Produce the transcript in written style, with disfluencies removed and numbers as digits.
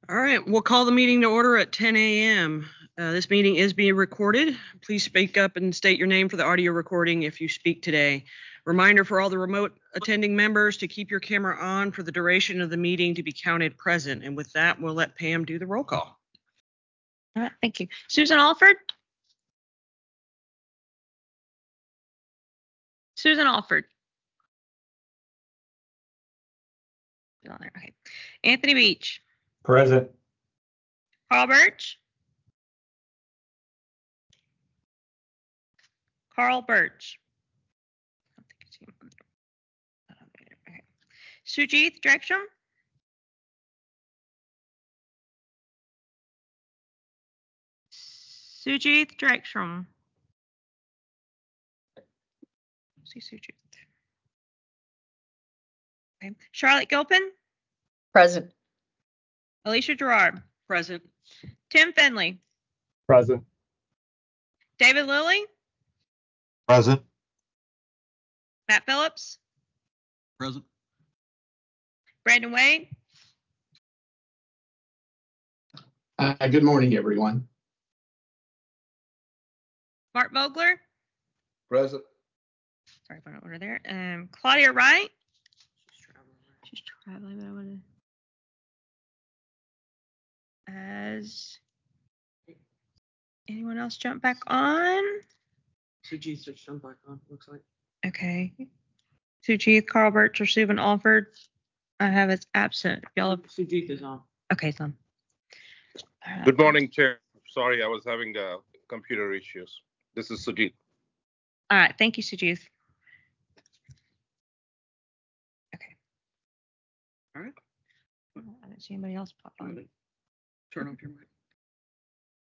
All right, we'll call the meeting to order at 10 a.m. This meeting is being recorded. Please speak up and state your name for the audio recording if you speak today. Reminder for all the remote attending members to keep your camera on for the duration of the meeting to be counted present. And with that, we'll let Pam do the roll call. All right, thank you. Susan Alford? Susan Alford. Okay. Anthony Beach. Present. Carl Birch. Carl Birch. Okay. Sujith Dreksham. Sujith Dreksham. See Sujith. Okay. Charlotte Gilpin. Present. Alicia Gerard. Present. Tim Finley. Present. David Lilly. Present. Matt Phillips. Present. Brandon Wade. Good morning, everyone. Mark Vogler. Present. Sorry if I don't order there. Claudia Wright. She's traveling, but I want to. Has anyone else jump back on? Sujith just jumped back on, looks like. Okay. Sujith, Carl Birch, or Susan Alford. I have as absent. Y'all have. Sujith is on. Okay, it's on. Good morning, Chair. Sorry, I was having computer issues. This is Sujit. All right, thank you, Sujith. Okay. All right. I didn't see anybody else pop on. Turn off your mic.